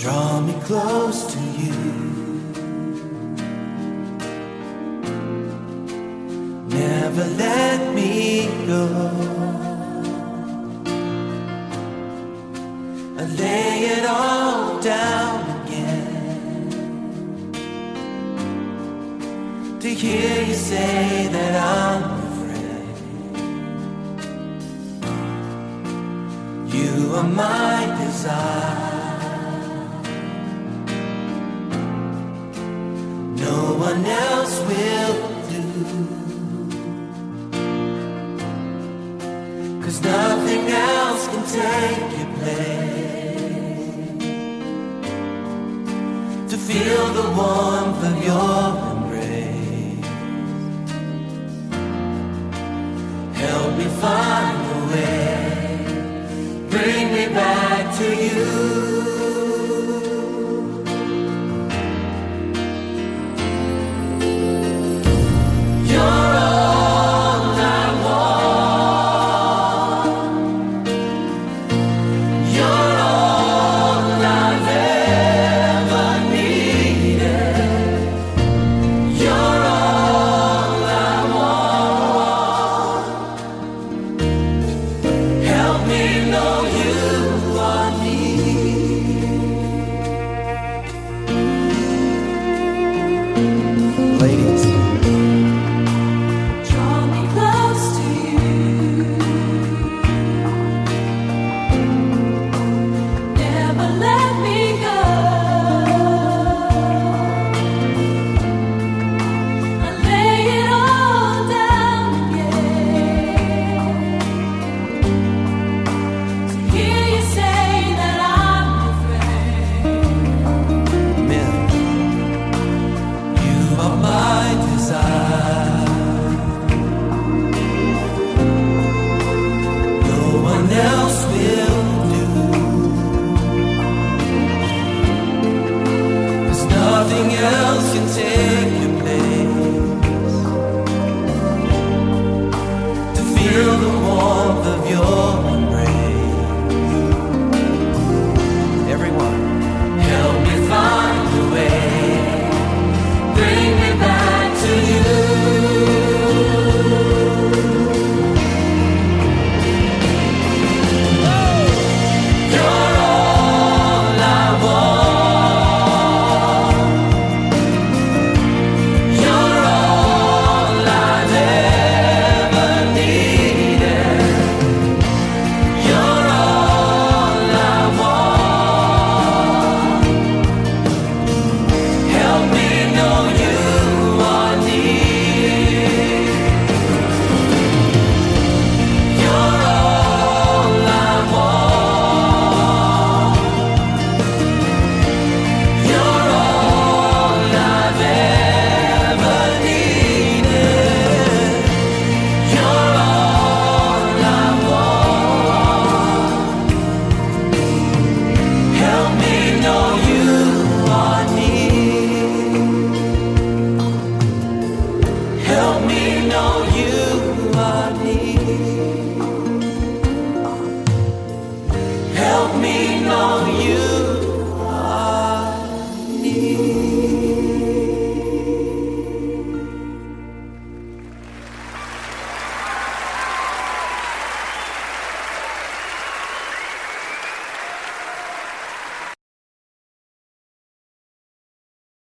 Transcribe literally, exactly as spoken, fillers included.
Draw me close to you. Never let me go. I lay it all down again to hear you say that I'm your friend. You are my desire. No one else will do. 'Cause nothing else can take your place. To feel the warmth of your embrace. Help me find a way. Bring me back to you.